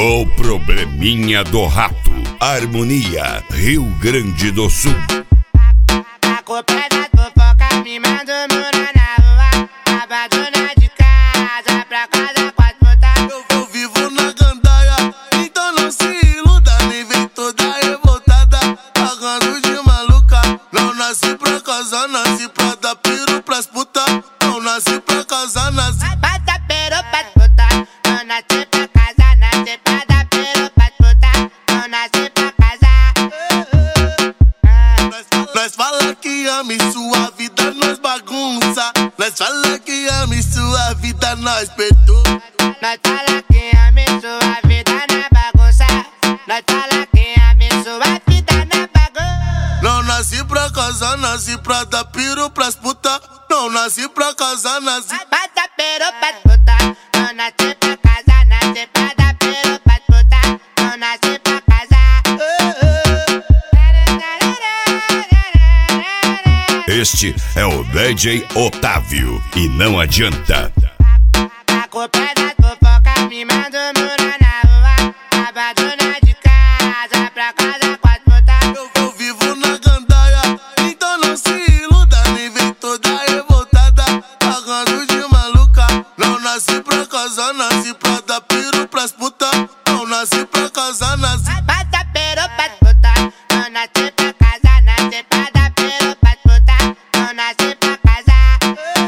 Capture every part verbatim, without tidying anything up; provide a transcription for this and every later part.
O probleminha do rato. Harmonia, Rio Grande do Sul. A culpa é da fofoca, me manda morar na rua. Abandona de casa, pra casa quatro putas. Eu, eu vivo na gandaia, então não se iluda. Nem vem toda revoltada, pagando de maluca. Não nasci pra casar, nasci pra dar piro pras putas. Não nasci pra casar, nasci Bata pero pras putas. Não nasci pra casar, nasci pra dar piro pras putas. Não nasci pra casar. Nós fala que ama e sua vida nós bagunça. Nós fala que ama e sua vida nós perturba. Nós fala que ama e sua vida na bagunça. Nós fala que ama e sua vida na bagunça. Não nasci pra casar, nasci pra dar piro pras putas. Não nasci pra casar, nasci Bata pero pras putas. Não nasci pra casar, nasci pra dar piro pras putas. Não nasci pra casar. Este é o D J Otávio e não adianta. A culpa é da fofoca, me manda morar na rua. Abandona de casa, pra casa quatro putas. Eu, eu vivo na gandaia, então não se iluda. Nem vem toda revoltada, pagando de maluca. Não nasci pra casar, nasci pra dar piro pras putas. Não nasci pra casar, nasci Bata pero pras putas. Não nasci pra casar, nasci pra dar piro pras putas. Não nasci pra casar.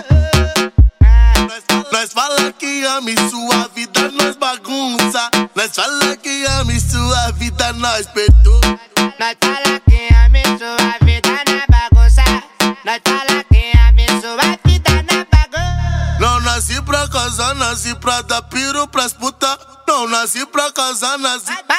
Nós fala que ama e sua vida nós bagunça. Nós fala que ama e sua vida nós perturba. Nós fala que ama e sua vida na bagunça. Nós fala que ama e sua vida na bagunça. Não nasci pra casar, nasci pra dar piro pras putas. Não nasci pra casar, nasci